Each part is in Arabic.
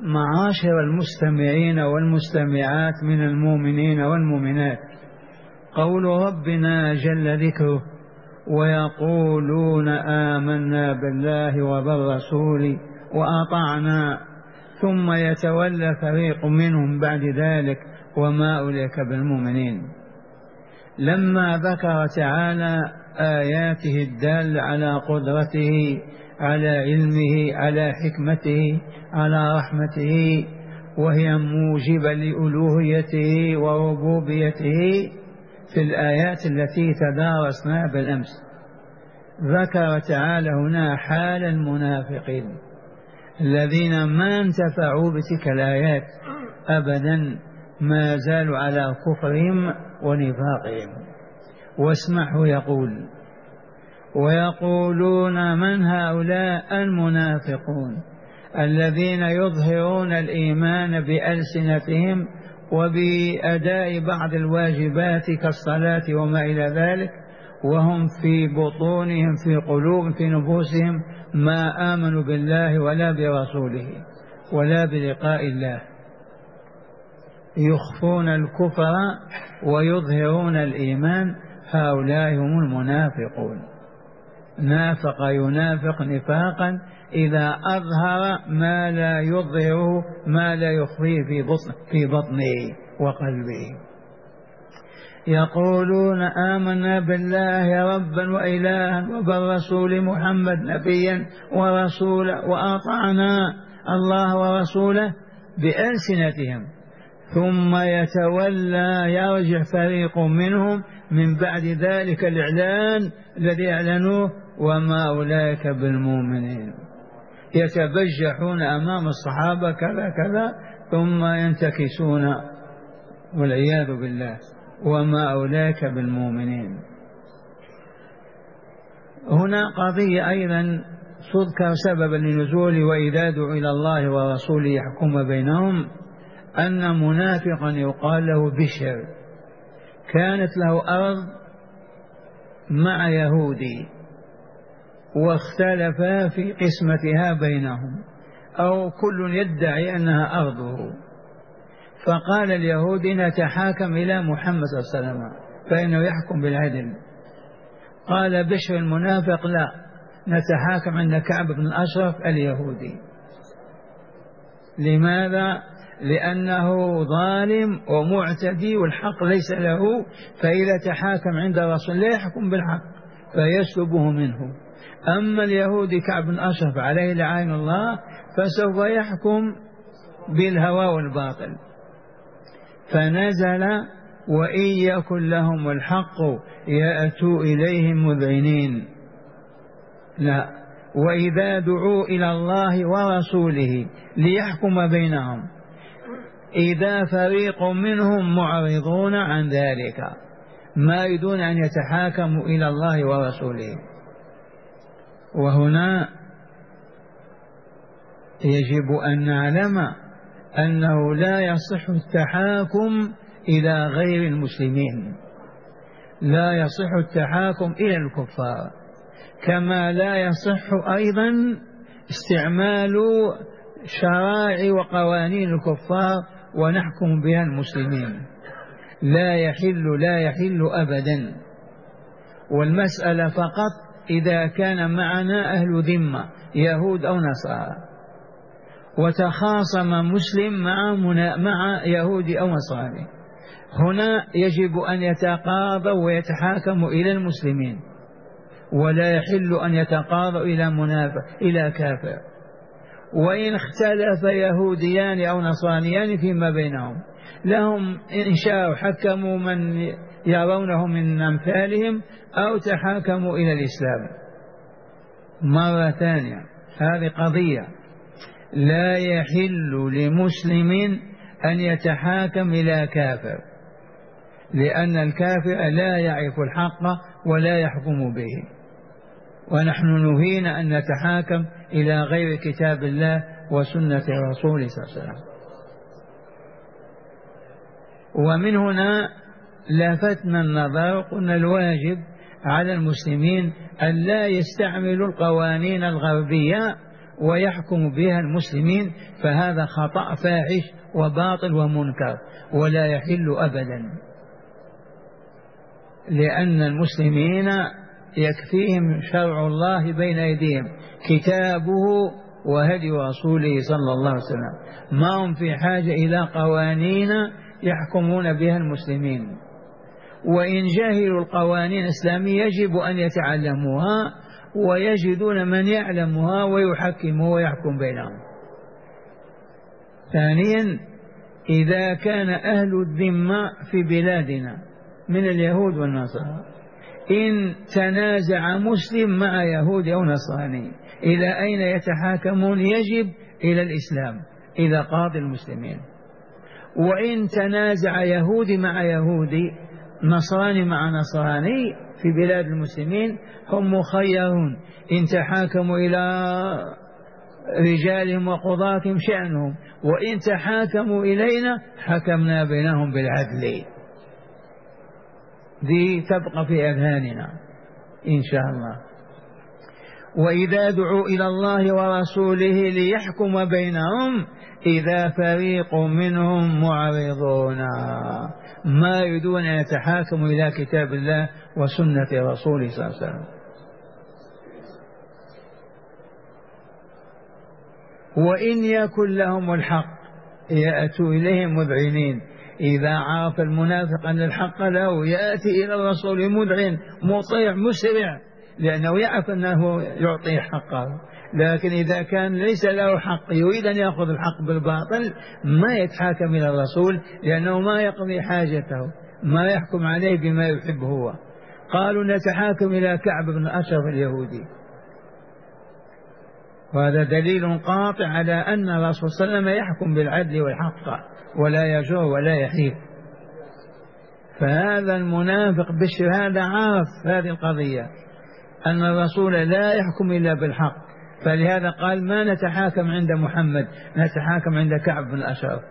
معاشر المستمعين والمستمعات من المؤمنين والمؤمنات، قول ربنا جل ذكره: ويقولون آمنا بالله وبالرسول وأطعنا ثم يتولى فريق منهم بعد ذلك وما أولئك بالمؤمنين. لما ذكر تعالى آياته الدالة على قدرته، على علمه، على حكمته، على رحمته، وهي موجبة لألوهيته وربوبيته، في الآيات التي تدارسناها بالأمس ذكر تعالى هنا حال المنافقين الذين ما انتفعوا بتلك الآيات أبدا، ما زالوا على كفرهم ونفاقهم. واسمعه يقول: ويقولون من هؤلاء المنافقون الذين يظهرون الإيمان بألسنتهم وبأداء بعض الواجبات كالصلاة وما إلى ذلك، وهم في بطونهم في قلوب في نفوسهم ما آمنوا بالله ولا برسوله ولا بلقاء الله، يخفون الكفر ويظهرون الإيمان، هؤلاء هم المنافقون. نافق ينافق نفاقا إذا أظهر ما لا يظهره، ما لا يخفيه في بطنه وقلبه. يقولون آمنا بالله ربا وإلها وبالرسول محمد نبيا ورسولا وأطعنا الله ورسوله بألسنتهم، ثم يتولى يرجع فريق منهم من بعد ذلك الإعلان الذي أعلنوه وما أولئك بالمؤمنين، يتبجحون أمام الصحابة كذا كذا ثم ينتكسون والعياذ بالله، وما أولئك بالمؤمنين. هنا قضية أيضا تذكر سببا لنزول: وإذا دعوا إلى الله ورسوله يحكم بينهم، أن منافقا يقال له بشر كانت له أرض مع يهودي واختلفا في قسمتها بينهم، أو كل يدعي أنها أرضه، فقال اليهودي: نتحاكم إلى محمد صلى الله عليه وسلم فإنه يحكم بالعدل. قال بشر المنافق: لا، نتحاكم عند كعب بن الأشرف اليهودي. لماذا؟ لأنه ظالم ومعتدي والحق ليس له، فإذا تحاكم عند الرسول لا يحكم بالحق فيسلبه منه. أما اليهودي كعب بن أشرف عليه لعين الله فسوف يحكم بالهوى والباطل. فنزل: وإن يكن لهم الحق يأتوا إليهم مذعنين. لا، وإذا دعوا إلى الله ورسوله ليحكم بينهم إذا فريق منهم معرضون عن ذلك، ما يريدون أن يتحاكموا إلى الله ورسوله. وهنا يجب أن نعلم أنه لا يصح التحاكم إلى غير المسلمين، لا يصح التحاكم إلى الكفار، كما لا يصح أيضا استعمال شرائع وقوانين الكفار ونحكم بها المسلمين. لا يحل أبدا. والمسألة فقط إذا كان معنا أهل ذمة يهود أو نصارى، وتخاصم مسلم مع يهودي أو نصراني، هنا يجب أن يتقاضوا ويتحاكموا إلى المسلمين، ولا يحل أن يتقاضوا إلى منافق إلى كافر. وإن اختلف يهوديان أو نصرانيان فيما بينهم لهم إن شاءوا حكموا من يرونه من أمثالهم أو تحاكموا إلى الإسلام. مرة ثانية، هذه قضية لا يحل لمسلم أن يتحاكم إلى كافر، لأن الكافر لا يعرف الحق ولا يحكم به، ونحن نهينا أن نتحاكم إلى غير كتاب الله وسنة رسوله صلى الله عليه وسلم. ومن هنا لفتنا النظر، قلنا الواجب على المسلمين أن لا يستعملوا القوانين الغربية ويحكم بها المسلمين، فهذا خطأ فاحش وباطل ومنكر ولا يحل أبدا، لأن المسلمين يكفيهم شرع الله بين أيديهم، كتابه وهدي رسوله صلى الله عليه وسلم، ما هم في حاجة إلى قوانين يحكمون بها المسلمين. وإن جاهلوا القوانين الإسلامية يجب أن يتعلموها ويجدون من يعلمها ويحكمها ويحكم بينهم. ثانيا، إذا كان أهل الذمة في بلادنا من اليهود والنصارى إن تنازع مسلم مع يهودي أو نصراني إلى أين يتحاكمون؟ يجب إلى الإسلام، إلى قاضي المسلمين. وإن تنازع يهودي مع يهودي، نصراني مع نصراني في بلاد المسلمين، هم مخيرون، إن تحاكموا إلى رجالهم وقضاتهم شأنهم، وإن تحاكموا إلينا حكمنا بينهم بالعدل. دي تبقى في أذهاننا إن شاء الله. وإذا دعوا إلى الله ورسوله ليحكم بينهم إذا فريق منهم معرضون، ما يريدون أن يتحاكموا إلى كتاب الله وسنة رسوله صلى الله عليه وسلم. وإن يكن لهم الحق يأتوا إليهم مذعنين. إذا عرف المنافق أن الحق له يأتي إلى الرسول مذعن مطيع مسرع، لأنه يعرف أنه يعطي حقه. لكن إذا كان ليس له حق يريد أن يأخذ الحق بالباطل ما يتحاكم إلى الرسول، لأنه ما يقضي حاجته، ما يحكم عليه بما يحب هو. قالوا نتحاكم إلى كعب بن أشرف اليهودي، وهذا دليل قاطع على أن الرسول صلى الله عليه وسلم يحكم بالعدل والحق ولا يجور ولا يحيف. فهذا المنافق بالشهادة عارف هذه القضية، أن الرسول لا يحكم إلا بالحق، فلهذا قال ما نتحاكم عند محمد، نتحاكم عند كعب بن الأشرف.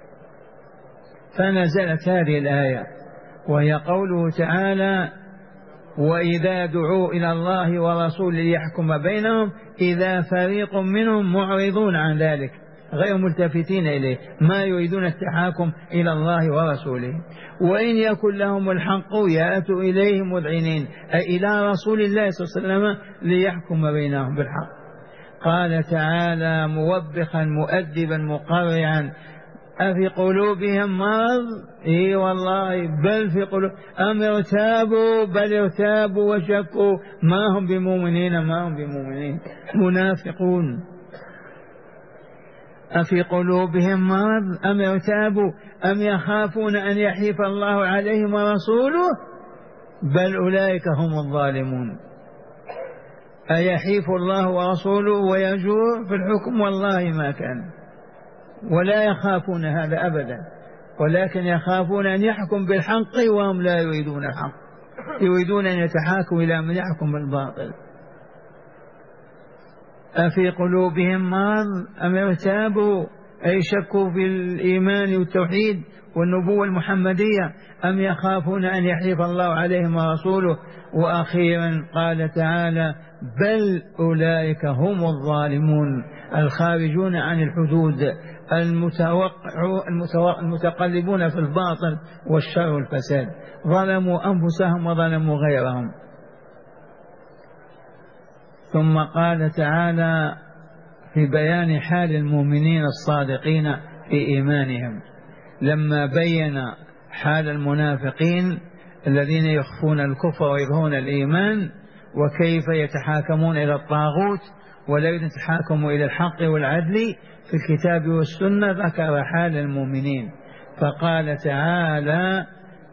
فنزلت هذه الآية وهي قوله تعالى وإذا دعوا إلى الله ورسوله ليحكم بينهم إذا فريق منهم معرضون عن ذلك غير ملتفتين إليه، ما يريدون التحاكم إلى الله ورسوله. وإن يكن لهم الحق يأتوا إليه مذعنين، أي إلى رسول الله صلى الله عليه وسلم ليحكم بينهم بالحق. قال تعالى موبخا مؤدبا مقرعا أفي قلوبهم مرض؟ إي والله بل في قلوب أم ارتابوا بل ارتابوا وشكوا ما هم بمؤمنين منافقون. أفي قلوبهم مرض أم ارتابوا أم يخافون أن يحيف الله عليهم ورسوله بل أولئك هم الظالمون. أيحيف الله ورسوله ويجور في الحكم؟ والله ما كان، ولا يخافون هذا أبدا، ولكن يخافون أن يحكم بالحق وهم لا يريدون الحق، يريدون أن يتحاكموا إلى من يحكم بالباطل. أفي قلوبهم مرض أم ارتابوا أي شكوا في الإيمان والتوحيد والنبوة المحمدية أم يخافون أن يحيف الله عليهم ورسوله. وأخيرا قال تعالى بل أولئك هم الظالمون الخارجون عن الحدود المتقلبون في الباطل والشر والفساد، ظلموا أنفسهم وظلموا غيرهم. ثم قال تعالى في بيان حال المؤمنين الصادقين في إيمانهم لما بين حال المنافقين الذين يخفون الكفر ويظهرون الإيمان وكيف يتحاكمون إلى الطاغوت ولا يتحاكموا إلى الحق والعدل في الكتاب والسنة، ذكر حال المؤمنين فقال تعالى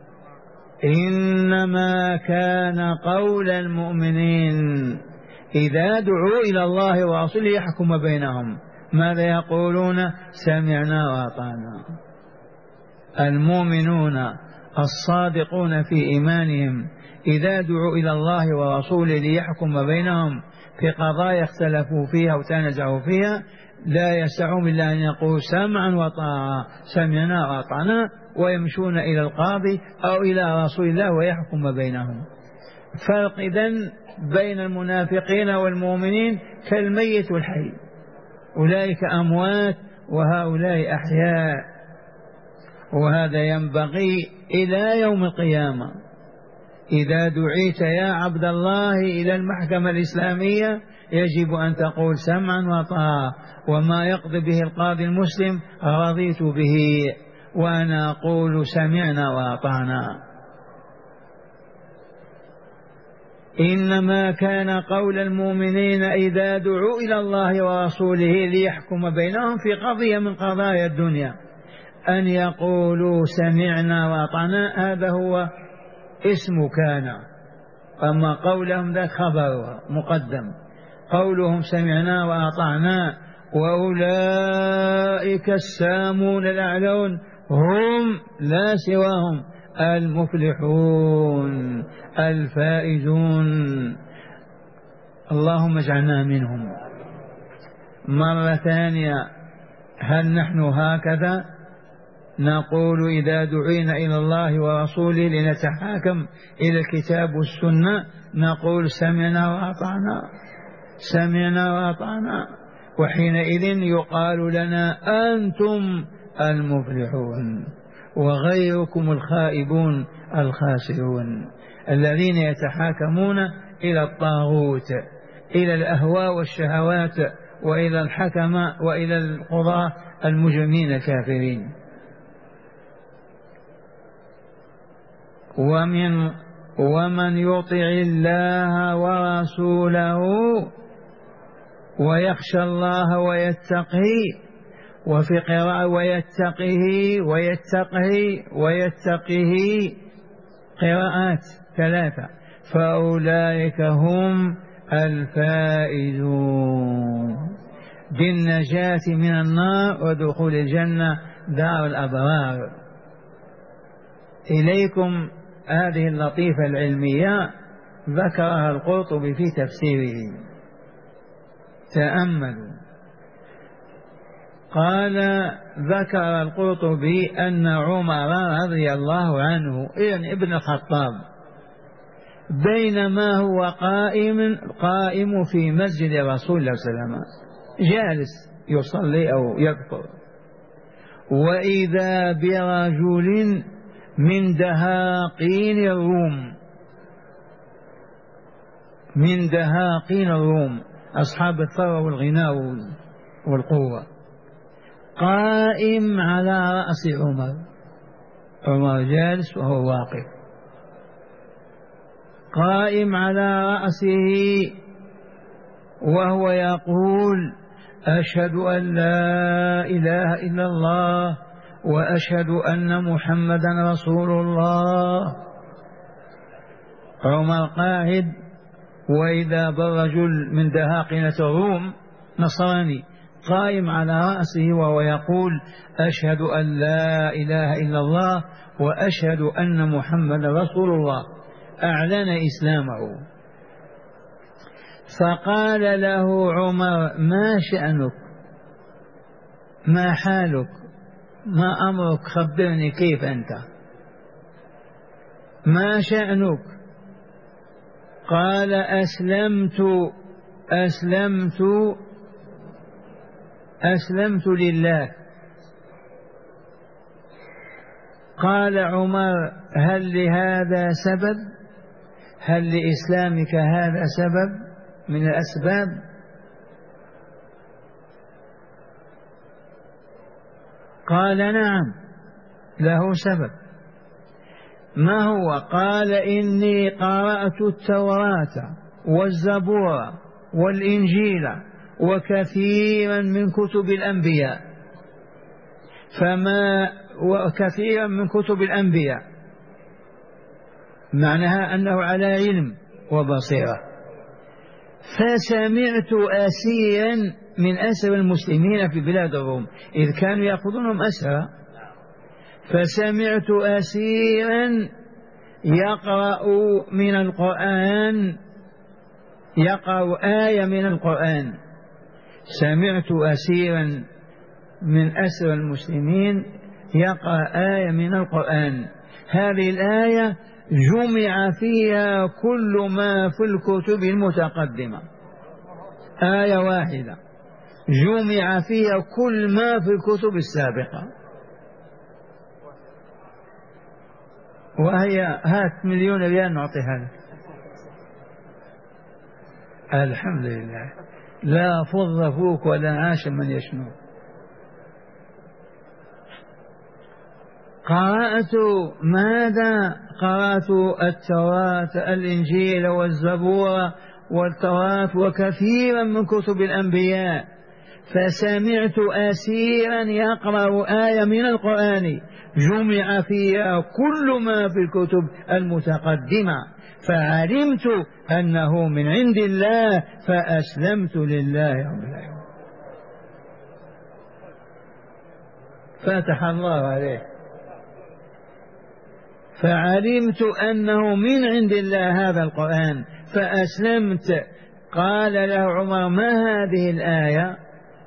إنما كان قول المؤمنين إذا دعوا إلى الله ورسوله يحكم بينهم ماذا يقولون؟ سمعنا وأطعنا. المؤمنون الصادقون في إيمانهم إذا دعوا إلى الله ورسوله ليحكم بينهم في قضايا اختلفوا فيها وتنازعوا فيها لا يسعهم إلا أن يقولوا سمعا وطاعة، سمعنا وأطعنا، ويمشون إلى القاضي أو إلى رسول الله ويحكم بينهم. فرق إذن بين المنافقين والمؤمنين كالميت والحي، أولئك أموات وهؤلاء أحياء. وهذا ينبغي إلى يوم القيامة. إذا دعيت يا عبد الله إلى المحكمة الإسلامية يجب أن تقول سمعا وطاعة، وما يقضي به القاضي المسلم رضيت به، وأنا أقول سمعنا وأطعنا. إنما كان قول المؤمنين إذا دعوا إلى الله ورسوله ليحكم بينهم في قضية من قضايا الدنيا أن يقولوا سمعنا وأطعنا، هذا هو اسم كان. أما قولهم ذا خبر مقدم، قولهم سمعنا وأطعنا وأولئك السامون الأعلون هم لا سواهم المفلحون الفائزون. اللهم اجعلنا منهم. مرة ثانية، هل نحن هكذا نقول إذا دعينا إلى الله ورسوله لنتحاكم إلى الكتاب والسنة نقول سمعنا وأطعنا سمعنا وأطعنا، وحينئذ يقال لنا أنتم المفلحون وغيركم الخائبون الخاسرون الذين يتحاكمون إلى الطاغوت، إلى الأهواء والشهوات، وإلى الحكم وإلى القضاة المجرمين الكافرين. ومن يطع الله ورسوله ويخشى الله ويتقه، وفي قراءة ويتقه قراءات ثلاثة، فأولئك هم الفائزون بالنجاة من النار ودخول الجنة دار الأبرار. إليكم هذه اللطيفة العلمية ذكرها القرطبي في تفسيره، تأملوا. قال ذكر القرطبي أن عمر رضي الله عنه ابن الخطاب بينما هو قائم في مسجد رسول الله صلى الله عليه وسلم جالس يصلي أو يذكر، وإذا برجل من دهاقين الروم أصحاب الثروة والغنى والقوة قائم على رأس عمر جالس وهو واقف، قائم على رأسه وهو يقول أشهد أن لا إله إلا الله وأشهد أن محمدا رسول الله. عمر قاعد، وإذا بالرجل من دهاقنة الروم نصراني قائم على رأسه وهو يقول أشهد أن لا إله إلا الله وأشهد أن محمدا رسول الله، أعلن إسلامه. فقال له عمر ما شأنك، ما حالك، ما أمرك، خبرني كيف أنت، ما شأنك؟ قال أسلمت لله. قال عمر هل لهذا سبب؟ هل لإسلامك هذا سبب من الأسباب؟ قال نعم له سبب. ما هو؟ قال إني قرأت التوراة والزبور والإنجيل وكثيرا من كتب الأنبياء، وكثيرا من كتب الأنبياء معناها أنه على علم وبصيرة. فسمعت أسيرا من أسر المسلمين في بلاد الروم إذ كانوا يأخذونهم أسرى، فسمعت أسيرا يقرأ من القرآن، يقرأ آية من القرآن. سمعت أسيرا من أسر المسلمين يقرأ آية من القرآن، هذه الآية جمع فيها كل ما في الكتب المتقدمة، آية واحدة جمع فيها كل ما في الكتب السابقة، وهي هات 1,000,000 نعطيها لك. الحمد لله، لا فض فوك ولا عاش من يشنو. قرأت ماذا؟ قرأت التوراة، الإنجيل والزبور والتوراة وكثيرا من كتب الأنبياء، فسمعت أسيرا يقرأ آية من القرآن جمع فيها كل ما في الكتب المتقدمة، فعلمت أنه من عند الله فأسلمت لله رب العالمين. فتح الله عليه، فعلمت أنه من عند الله هذا القرآن فأسلمت. قال له عمر: ما هذه الآية؟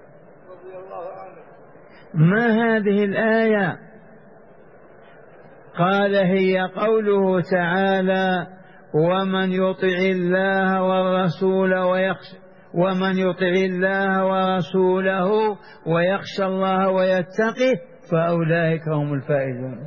ما هذه الآية؟ قال: هي قوله تعالى: ومن يطع الله والرسول ويخشى الله ويتقه فأولئك هم الفائزون.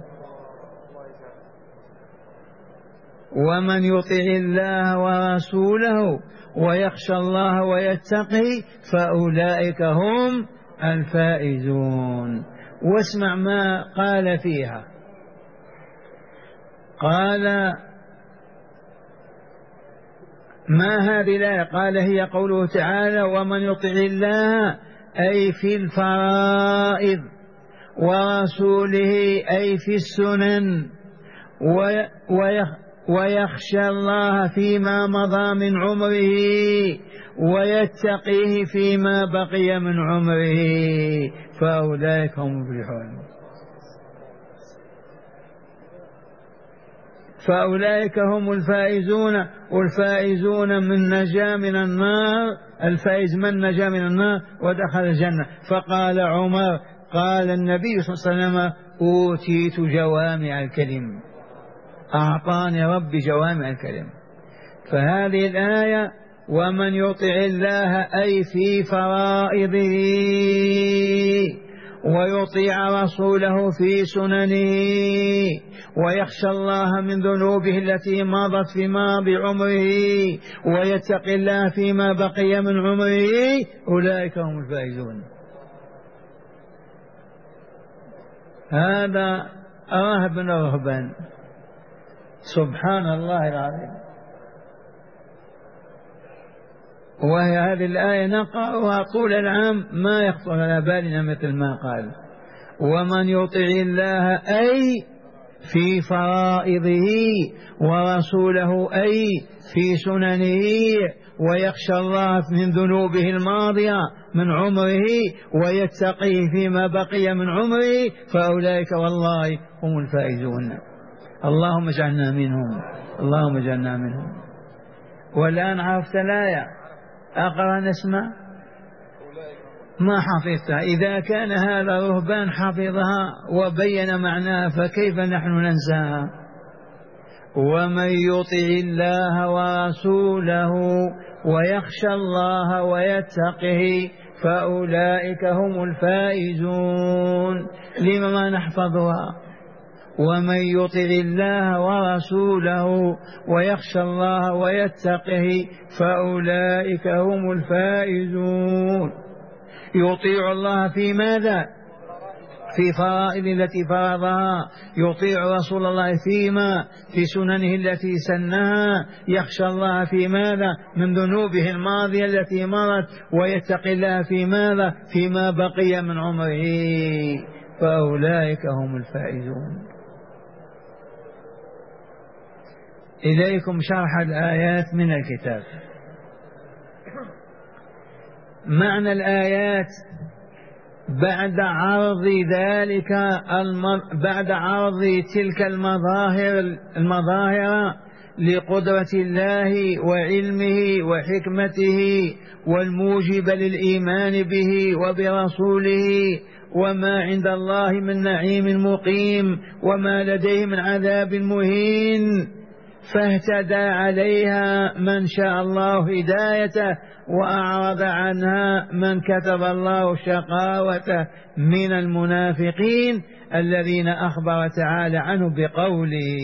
ومن يطع الله ورسوله ويخشى الله ويتقه فأولئك هم الفائزون. واسمع ما قال فيها. قال: ما هذه الآية؟ قال: هي قوله تعالى: ومن يطع الله أي في الفرائض، ورسوله أي في السنن، ويخشى الله فيما مضى من عمره ويتقيه فيما بقي من عمره فأولئك هم المفلحون. فأولئك هم الفائزون، والفائزون من نجا من النار. الفائز من نجا من النار ودخل الجنة. فقال عمر: قال النبي صلى الله عليه وسلم: أوتيت جوامع الكلم، أعطاني ربي جوامع الكلم. فهذه الآية: ومن يطع الله أي في فرائضه ويطيع رسوله في سننه ويخشى الله من ذنوبه التي مضت في ماضي عمره ويتقي الله فيما بقي من عمره أولئك هم الفائزون. هذا راهب من الرهبان، سبحان الله العظيم. وهي هذه الآية نقرأها طول العام ما يخطر على بالنا مثل ما قال: ومن يطع الله أي في فرائضه ورسوله أي في سننه ويخشى الله من ذنوبه الماضية من عمره ويتقيه فيما بقي من عمره فأولئك والله هم الفائزون. اللهم اجعلنا منهم، اللهم اجعلنا منهم. والآن عرفت الآية، أقرأ نسمع. ما حفظتها؟ إذا كان هذا رهبان حفظها وبين معناها فكيف نحن ننساها؟ ومن يطع الله ورسوله ويخشى الله ويتقه فأولئك هم الفائزون. لما ما نحفظها؟ ومن يطع الله ورسوله ويخشى الله ويتقه فأولئك هم الفائزون. يطيع الله في ماذا؟ في فرائض التي فرضها، يطيع رسول الله فيما في سننه التي سنها، يخشى الله في ماذا؟ من ذنوبه الماضية التي مرت، ويتقي الله في ماذا؟ فيما بقي من عمره فأولئك هم الفائزون. إليكم شرح الآيات من الكتاب. معنى الآيات: بعد عرض ذلك بعد عرض تلك المظاهر لقدرة الله وعلمه وحكمته والموجب للإيمان به وبرسوله، وما عند الله من نعيم مقيم وما لديه من عذاب مهين، فاهتدى عليها من شاء الله هدايته، وأعرض عنها من كتب الله شقاوته من المنافقين الذين أخبر تعالى عنه بقوله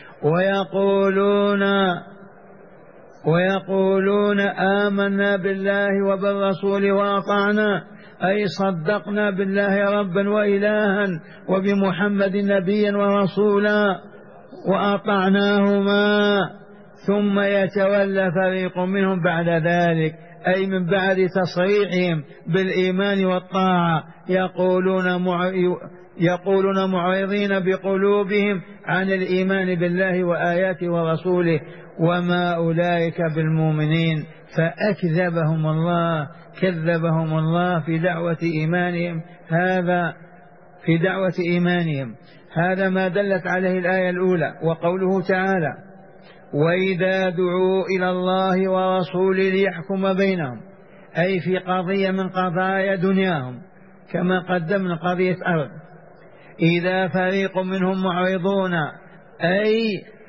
ويقولون آمنا بالله وبالرسول وأطعنا، أي صدقنا بالله ربا وإلها وبمحمد نبيا ورسولا وأطعناهما، ثم يتولى فريق منهم بعد ذلك، أي من بعد تصريحهم بالإيمان والطاعة يقولون معرضين بقلوبهم عن الإيمان بالله وآياته ورسوله وما أولئك بالمؤمنين، كذبهم الله في دعوة إيمانهم. هذا ما دلت عليه الآية الأولى. وقوله تعالى وإذا دعوا إلى الله ورسوله ليحكم بينهم، أي في قضية من قضايا دنياهم كما قدمنا قضية أرض، إذا فريق منهم معرضون، أي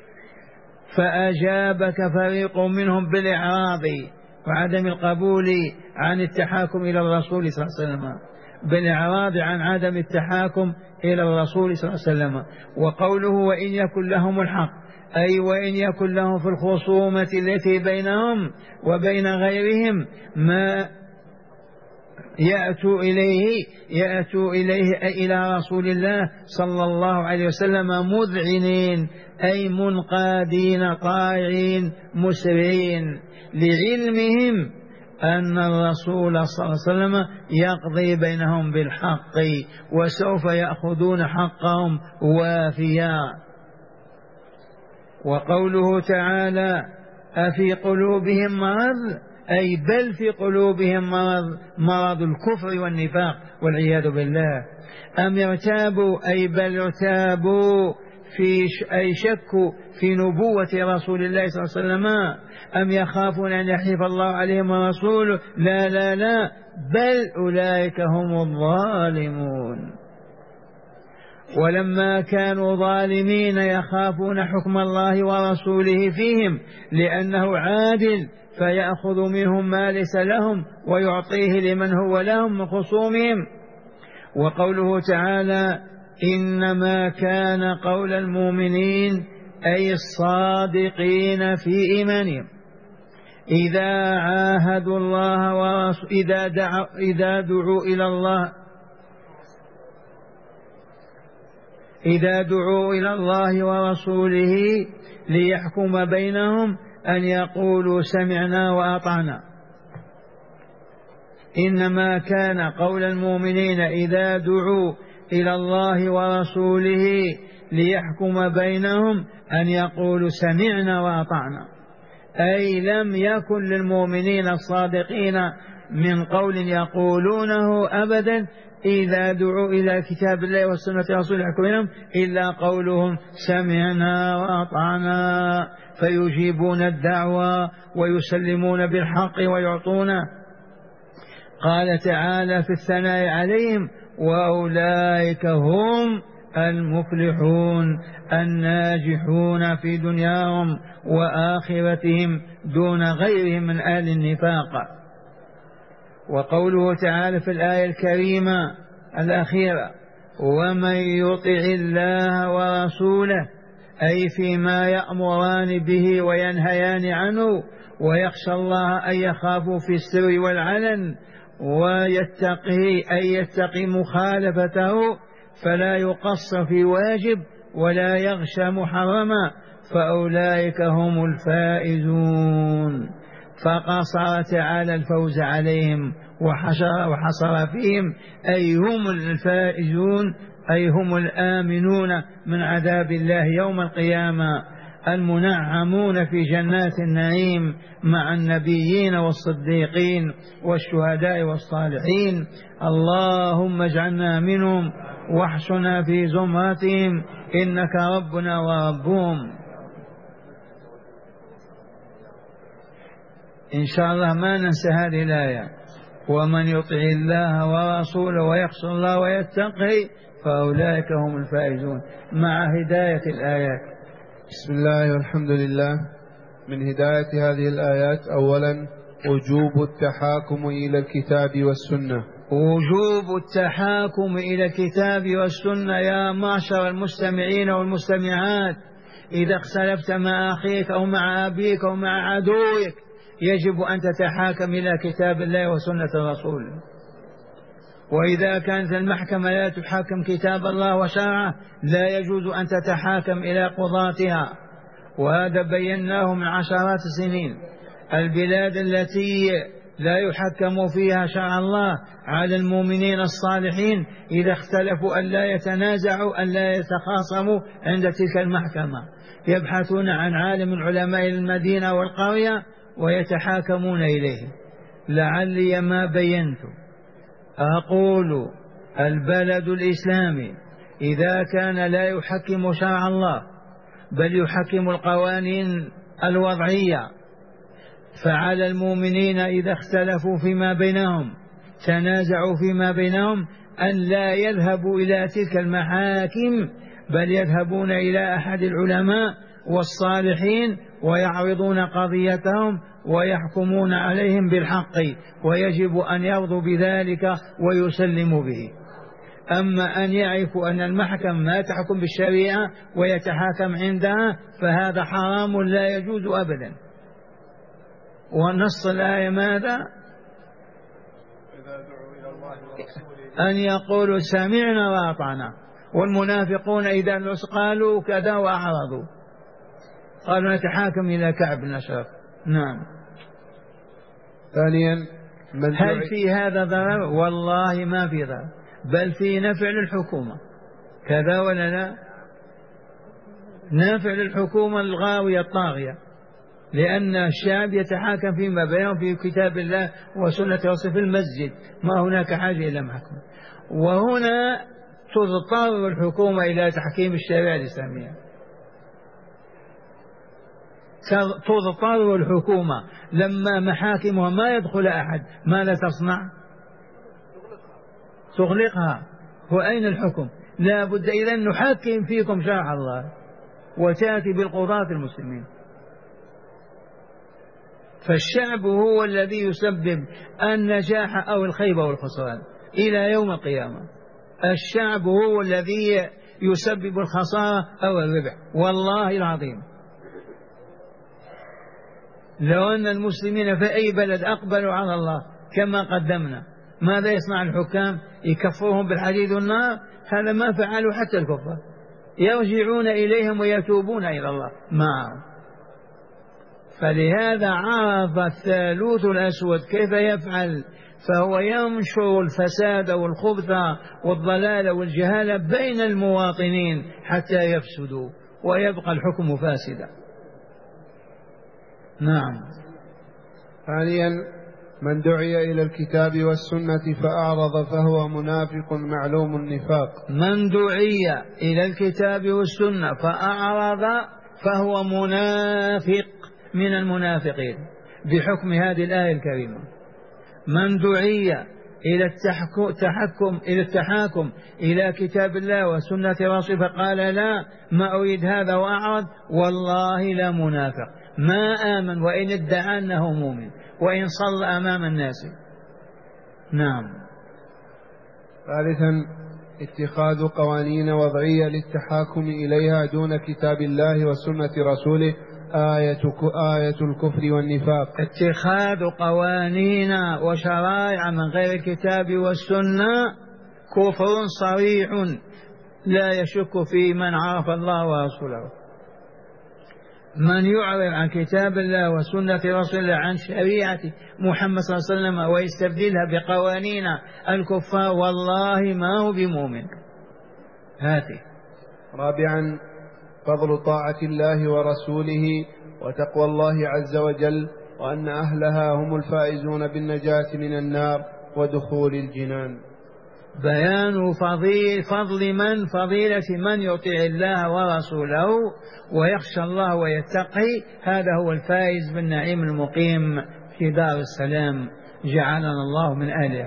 فأجابك فريق منهم بالإعراض وعدم القبول عن التحاكم إلى الرسول صلى الله عليه وسلم، بالإعراض عن عدم التحاكم إلى الرسول صلى الله عليه وسلم. وقوله وإن يكن لهم الحق، أي وإن يكن لهم في الخصومة التي بينهم وبين غيرهم ما يأتوا إليه أي إلى رسول الله صلى الله عليه وسلم مذعنين، أي منقادين طائعين مسرعين، لعلمهم أن الرسول صلى الله عليه وسلم يقضي بينهم بالحق وسوف يأخذون حقهم وافيا. وقوله تعالى أفي قلوبهم مرض، أي بل في قلوبهم مرض الكفر والنفاق والعياذ بالله. أم يرتابوا، أي بل ارتابوا أي شكوا في نبوة رسول الله صلى الله عليه وسلم، أم يخافون أن يحيف الله عليهم ورسوله، لا بل أولئك هم الظالمون. ولما كانوا ظالمين يخافون حكم الله ورسوله فيهم لأنه عادل، فيأخذ منهم ما ليس لهم ويعطيه لمن هو لهم من خصومهم. وقوله تعالى إنما كان قول المؤمنين، أي الصادقين في إيمانهم، إذا عاهدوا الله ورسوله، إذا دعوا إلى الله ورسوله ليحكم بينهم أن يقولوا سمعنا وأطعنا. إنما كان قول المؤمنين إذا دعوا إلى الله ورسوله ليحكم بينهم أن يقولوا سمعنا وأطعنا، أي لم يكن للمؤمنين الصادقين من قول يقولونه أبدا إذا دعوا إلى كتاب الله والسنة رسوله يحكم بينهم إلا قولهم سمعنا وأطعنا، فيجيبون الدعوة ويسلمون بالحق ويعطونه. قال تعالى في الثناء عليهم وأولئك هم المفلحون الناجحون في دنياهم وآخرتهم دون غيرهم من أهل النفاق. وقوله تعالى في الآية الكريمة الأخيرة ومن يطع الله ورسوله، أي فيما يأمران به وينهيان عنه، ويخشى الله أن يخافوا في السر والعلن، ويتقه أي يتقي مخالفته فلا يقصر في واجب ولا يغشى محرما، فأولئك هم الفائزون. فقصر تعالى الفوز عليهم وحصر فيهم، أي هم الفائزون، أي هم الآمنون من عذاب الله يوم القيامة، المنعمون في جنات النعيم مع النبيين والصديقين والشهداء والصالحين. اللهم اجعلنا منهم واحشنا في زمرتهم إنك ربنا وربهم. إن شاء الله ما ننسى هذه الآية ومن يطع الله ورسوله ويخشى الله ويتقي فأولئك هم الفائزون، مع هداية الآيات. بسم الله والحمد لله. من هداية هذه الآيات أولا وجوب التحاكم إلى الكتاب والسنة. وجوب التحاكم إلى الكتاب والسنة يا معشر المستمعين والمستمعات. إذا اختلفت مع أخيك أو مع أبيك أو مع عدوك يجب أن تتحاكم إلى كتاب الله وسنة الرسول. وإذا كانت المحكمة لا تحاكم كتاب الله وشرعه لا يجوز أن تتحاكم إلى قضاتها. وهذا بيناه من عشرات السنين. البلاد التي لا يحكم فيها شرع الله على المؤمنين الصالحين إذا اختلفوا أن لا يتنازعوا أن لا يتخاصموا عند تلك المحكمة، يبحثون عن عالم من علماء المدينة والقرية ويتحاكمون إليه. لعلي ما بينت أقول البلد الإسلامي إذا كان لا يحكم شرع الله بل يحكم القوانين الوضعية، فعلى المؤمنين إذا اختلفوا فيما بينهم تنازعوا فيما بينهم أن لا يذهبوا إلى تلك المحاكم بل يذهبون إلى أحد العلماء والصالحين ويعرضون قضيتهم ويحكمون عليهم بالحق، ويجب أن يرضوا بذلك ويسلموا به. أما أن يعرفوا أن المحكمة ما تحكم بالشريعة ويتحاكم عندها فهذا حرام لا يجوز أبدا. ونص الآية ماذا؟ أن يقولوا سمعنا وأطعنا. والمنافقون إذا قالوا كذا وأعرضوا قالوا نتحاكم إلى كعب بن أشرف. نعم. ثانيا هل في هذا ضرر؟ والله ما في ضرر، بل في نفع للحكومة. كذا ولا لا؟ نافع للحكومة الغاوية الطاغية، لأن الشعب يتحاكم فيما بينهم في كتاب الله وسنة رسوله في المسجد، ما هناك حاجة إلى محكمة. وهنا تضطر الحكومة إلى تحكيم الشريعة الإسلامية. تضطر الحكومة لما محاكمها ما يدخل أحد ماذا تصنع؟ تغلقها. وأين الحكم؟ لا بد إذن نحكم فيكم شرع الله وتأتي بالقضاة المسلمين. فالشعب هو الذي يسبب النجاح أو الخيبة والخسران إلى يوم القيامة. الشعب هو الذي يسبب الخسارة أو الربح والله العظيم. لو أن المسلمين في أي بلد أقبلوا على الله كما قدمنا ماذا يصنع الحكام؟ يكفرهم بالحديد والنار؟ هذا ما فعلوا حتى الكفار، يرجعون إليهم ويتوبون إلى الله معهم. فلهذا عرف الثالوث الأسود كيف يفعل، فهو ينشر الفساد والخبث والضلال والجهالة بين المواطنين حتى يفسدوا ويبقى الحكم فاسدا. نعم. ثانيا من دعي إلى الكتاب والسنة فأعرض فهو منافق معلوم النفاق. من دعي إلى الكتاب والسنة فأعرض فهو منافق من المنافقين بحكم هذه الآية الكريمة. من دعي إلى التحاكم إلى كتاب الله وسنة رسوله فقال لا ما أريد هذا وأعرض والله لا منافق، ما آمن وإن ادعى أنه مؤمن وإن صلى أمام الناس. نعم. ثالثا اتخاذ قوانين وضعية للتحاكم إليها دون كتاب الله وسنة رسوله آية الكفر والنفاق. اتخاذ قوانين وشرائع من غير الكتاب والسنة كفر صريح لا يشك في من عرف الله ورسوله. من يعرض عن كتاب الله وسنة رسول الله عن شريعة محمد صلى الله عليه وسلم ويستبدلها بقوانين الكفار والله ما هو بمؤمن. هذه. رابعا فضل طاعة الله ورسوله وتقوى الله عز وجل وأن أهلها هم الفائزون بالنجاة من النار ودخول الجنان. بيان فضيلة من يطيع الله ورسوله ويخشى الله ويتقي، هذا هو الفائز بالنعيم المقيم في دار السلام، جعلنا الله من أهلها.